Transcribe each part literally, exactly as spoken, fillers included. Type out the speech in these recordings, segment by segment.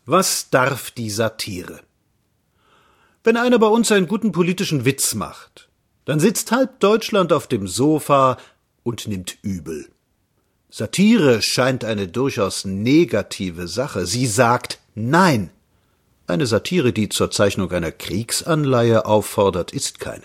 Was darf die Satire? Wenn einer bei uns einen guten politischen Witz macht, dann sitzt halb Deutschland auf dem Sofa und nimmt übel. Satire scheint eine durchaus negative Sache. Sie sagt Nein. Eine Satire, die zur Zeichnung einer Kriegsanleihe auffordert, ist keine.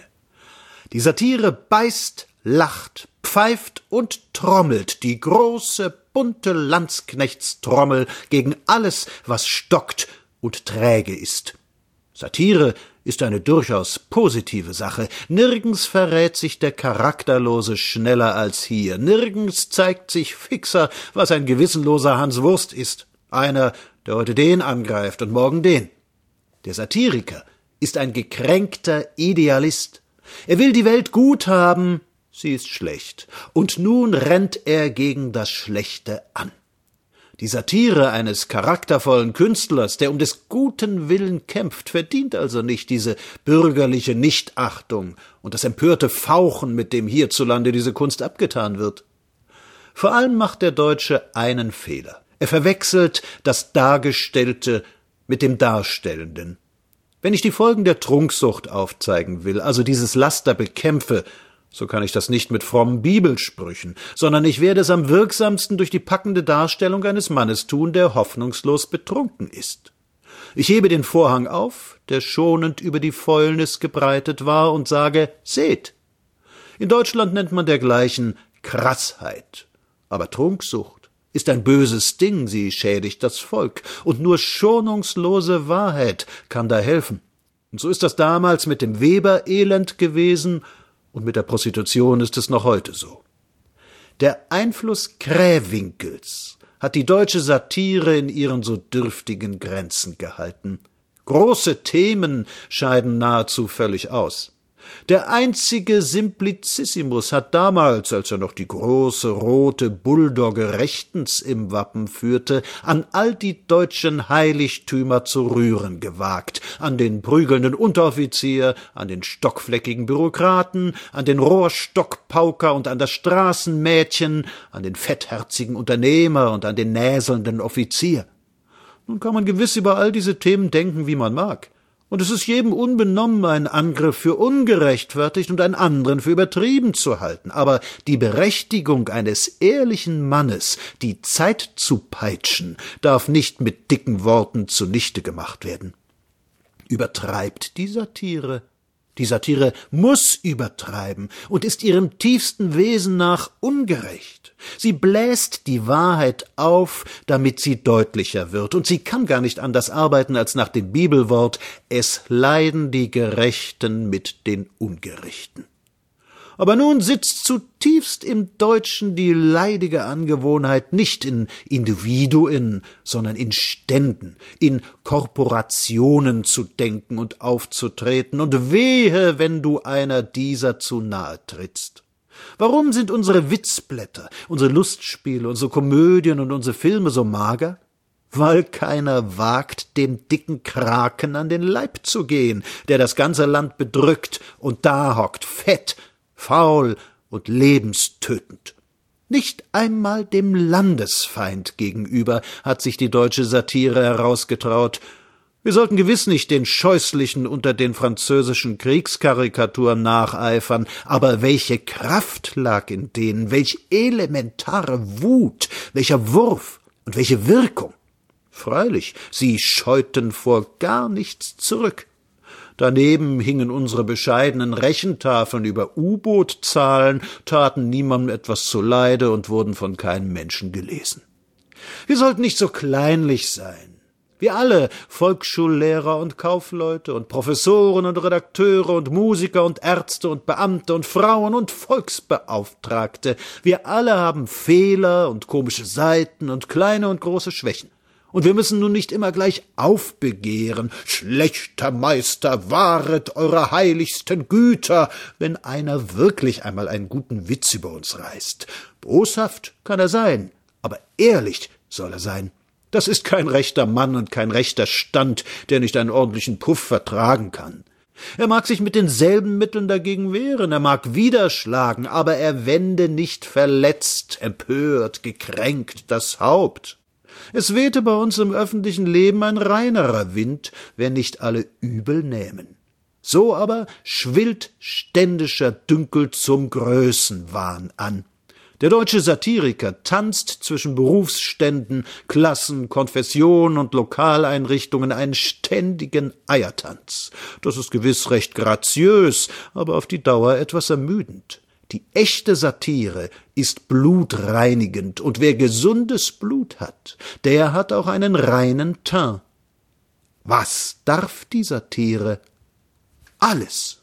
Die Satire beißt, lacht, pfeift und trommelt, die große, bunte Landsknechtstrommel gegen alles, was stockt und träge ist. Satire ist eine durchaus positive Sache. Nirgends verrät sich der Charakterlose schneller als hier. Nirgends zeigt sich fixer, was ein gewissenloser Hans Wurst ist. Einer, der heute den angreift und morgen den. Der Satiriker ist ein gekränkter Idealist. Er will die Welt gut haben, sie ist schlecht. Und nun rennt er gegen das Schlechte an. Die Satire eines charaktervollen Künstlers, der um des guten Willen kämpft, verdient also nicht diese bürgerliche Nichtachtung und das empörte Fauchen, mit dem hierzulande diese Kunst abgetan wird. Vor allem macht der Deutsche einen Fehler. Er verwechselt das Dargestellte mit dem Darstellenden. Wenn ich die Folgen der Trunksucht aufzeigen will, also dieses Laster bekämpfe, so kann ich das nicht mit frommen Bibelsprüchen, sondern ich werde es am wirksamsten durch die packende Darstellung eines Mannes tun, der hoffnungslos betrunken ist. Ich hebe den Vorhang auf, der schonend über die Fäulnis gebreitet war, und sage, seht. In Deutschland nennt man dergleichen Krassheit. Aber Trunksucht ist ein böses Ding, sie schädigt das Volk, und nur schonungslose Wahrheit kann da helfen. Und so ist das damals mit dem Weber-Elend gewesen, und mit der Prostitution ist es noch heute so. Der Einfluss Krähwinkels hat die deutsche Satire in ihren so dürftigen Grenzen gehalten. Große Themen scheiden nahezu völlig aus. Der einzige Simplicissimus hat damals, als er noch die große rote Bulldogge rechtens im Wappen führte, an all die deutschen Heiligtümer zu rühren gewagt, an den prügelnden Unteroffizier, an den stockfleckigen Bürokraten, an den Rohrstockpauker und an das Straßenmädchen, an den fettherzigen Unternehmer und an den näselnden Offizier. Nun kann man gewiss über all diese Themen denken, wie man mag. Und es ist jedem unbenommen, einen Angriff für ungerechtfertigt und einen anderen für übertrieben zu halten. Aber die Berechtigung eines ehrlichen Mannes, die Zeit zu peitschen, darf nicht mit dicken Worten zunichte gemacht werden. Übertreibt die Satire? Die Satire muss übertreiben und ist ihrem tiefsten Wesen nach ungerecht. Sie bläst die Wahrheit auf, damit sie deutlicher wird, und sie kann gar nicht anders arbeiten als nach dem Bibelwort, es leiden die Gerechten mit den Ungerechten. Aber nun sitzt zutiefst im Deutschen die leidige Angewohnheit, nicht in Individuen, sondern in Ständen, in Korporationen zu denken und aufzutreten, und wehe, wenn du einer dieser zu nahe trittst. Warum sind unsere Witzblätter, unsere Lustspiele, unsere Komödien und unsere Filme so mager? Weil keiner wagt, dem dicken Kraken an den Leib zu gehen, der das ganze Land bedrückt und da hockt, fett, faul und lebenstötend. Nicht einmal dem Landesfeind gegenüber hat sich die deutsche Satire herausgetraut. Wir sollten gewiss nicht den Scheußlichen unter den französischen Kriegskarikaturen nacheifern, aber welche Kraft lag in denen, welch elementare Wut, welcher Wurf und welche Wirkung. Freilich, sie scheuten vor gar nichts zurück. Daneben hingen unsere bescheidenen Rechentafeln über U-Boot-Zahlen, taten niemandem etwas zuleide und wurden von keinem Menschen gelesen. Wir sollten nicht so kleinlich sein. Wir alle, Volksschullehrer und Kaufleute und Professoren und Redakteure und Musiker und Ärzte und Beamte und Frauen und Volksbeauftragte, wir alle haben Fehler und komische Seiten und kleine und große Schwächen. Und wir müssen nun nicht immer gleich aufbegehren, schlechter Meister, wahret eure heiligsten Güter, wenn einer wirklich einmal einen guten Witz über uns reißt. Boshaft kann er sein, aber ehrlich soll er sein. Das ist kein rechter Mann und kein rechter Stand, der nicht einen ordentlichen Puff vertragen kann. Er mag sich mit denselben Mitteln dagegen wehren, er mag widerschlagen, aber er wende nicht verletzt, empört, gekränkt das Haupt. Es wehte bei uns im öffentlichen Leben ein reinerer Wind, wenn nicht alle übel nähmen. So aber schwillt ständischer Dünkel zum Größenwahn an. Der deutsche Satiriker tanzt zwischen Berufsständen, Klassen, Konfessionen und Lokaleinrichtungen einen ständigen Eiertanz. Das ist gewiss recht graziös, aber auf die Dauer etwas ermüdend. Die echte Satire ist blutreinigend, und wer gesundes Blut hat, der hat auch einen reinen Teint. Was darf die Satire? Alles.